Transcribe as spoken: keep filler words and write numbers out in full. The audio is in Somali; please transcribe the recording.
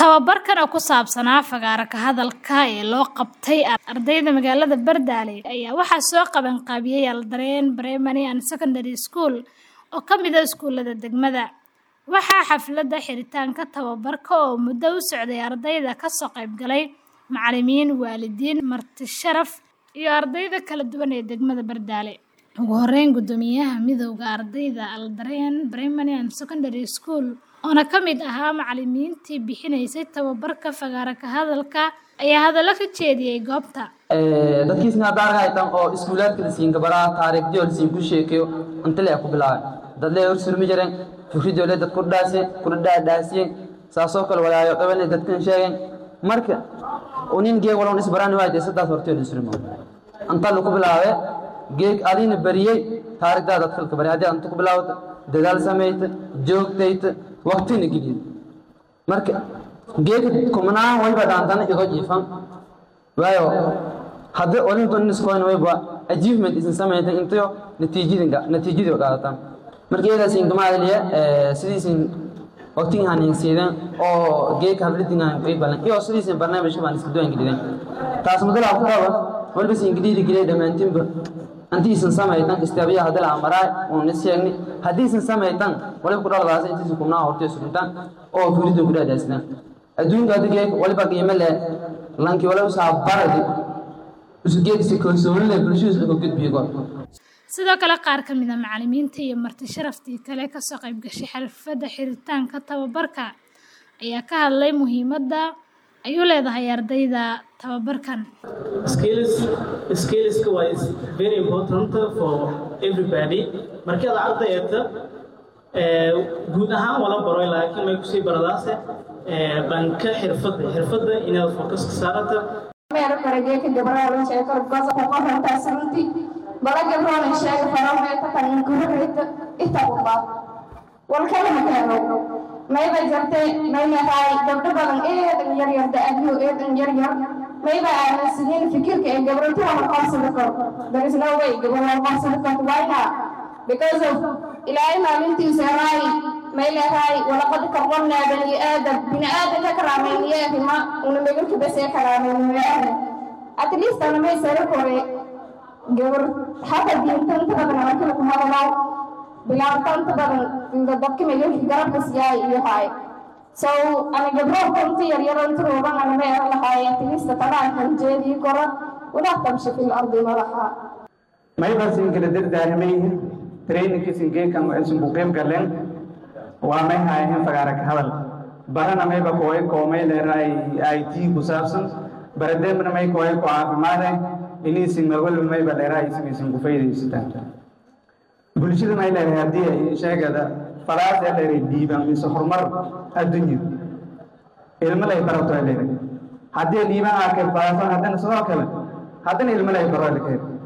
tababarkan oo ku saabsanaa fagaara ka hadalka ee loo qabtay ardayda magaalada Bardaale ayaa waxa soo qaban qaabiyay Aldareen Primary and Secondary School oo ka mid ah iskuulada degmada. Waxaa xafladda xiritaanka tababarka oo muddo u socday ardayda ka soo qayb galay macallimiin, waalidiin, marti sharaf iyo ardayda kala duwan ee degmada Bardaale. Ugu horeyn gudoomiyaha midowga ardayda Aldareen Primary and Secondary School oo ka mid ahaa macallimiintii bixinaysay tababarka fagaara ka hadalka ayaa hadallo ka jeediyay goobta. ee dadkiisna daaraytan oo iskuulaadka siin gabadha taariikhdii siin ku sheekeeyo inta la ku bilaabay dad leeyo surmi jireen fikradooda dad ku dhaasay ku dhaadhaasay saasoo kale walaayo qabanay dadkan sheegeen marka unin geeg walaal isbaraan waayay saddex hortooda surmo inta la ku bilaabay geeg adina bariyay taariikhda dadka bari hadii inta ku bilaawdo dadaal sameeyay joogtayta waqtina gidid marka geeg kumanaa way badaan igo jiifan waayo hadda olin doon iskoon way ba achievement isin sameeyay inta natiijada natiijada qaadatan marka iyadaas in gamaaliya ee sidiisin waqtiga aan siidan oo geeg habladina ay balan iyo sidiisin barnaamijka baan isku doon gidin taas muddo la qabo walba siin gidid gidid dhamaantiinba antiisan sameeytan istaabiya hadal amaray oo nisyeegni hadiisan sameeytan waliba ku dhaladaas intiisan ku naa hortay surintan oo fulido ku dhaadasna adduunka adiga waliba qiimo leh lanki wala usaa baradi usgeedsi kalsoonile bulshada ku gudbiyo sidoo kale qaar ka mid ah macallimiinta iyo marti sharaftii kale ka soo qayb gashay xirfadda xiritaanka tababarka ayaa ka hadlay muhiimadda ay u leedahay ardayda tababarkan. skills skills is very important for everybody marka aad ardayda ee guud ahaan wala baro laakiin may ku sii baradaas ee banka xirfadda xirfadda inaad focus ka saarto meero kale ka gabaraan sheekar go'aas ku qoranta santi balaga roon sheekar faraha ta tan ku reeyta inta qaba wal kale ma kaano may ba jartay may yahay gabdho badan ee yar yar daadiyo ee yar yar may ba aan sideen fikirka ee gabdho aan qorsada karo there is no way gabdho aan qorsada karo why not because of ilaahay maalintii saray may yahay wala qad karramna bani aadam bini aadam karaamayniyay ma una meelka bas ee karaamayniyay at least ana may saray kore gabdho hada diintan badan markii ku hadalaa bilaantan badan inda dadka meelka garabka siyaay iyo hay so ana gabdho kunti yar yar inta rooban ana may lahaay at least tabaan kan jeedi koro wada tamshi fil ardi maraha may basin kala dardaarmay training kisin kan aysan ku qeyb galeen waa may hayeen fagaara ka hadal barana may ba kooy koomay leeray I T ku saabsan baradeen may kooy ko caafimaad inay sin marwal may ba leeray isin ku faa'iideystaan bulshada may leeyahay hadii ay sheegada falaas ee leeyahay diiban mise horumar adduunyo ilmo lay barato leeyahay hadii diiban aa ka baahan hadana sidoo kale hadana ilmo lay barato leeyahay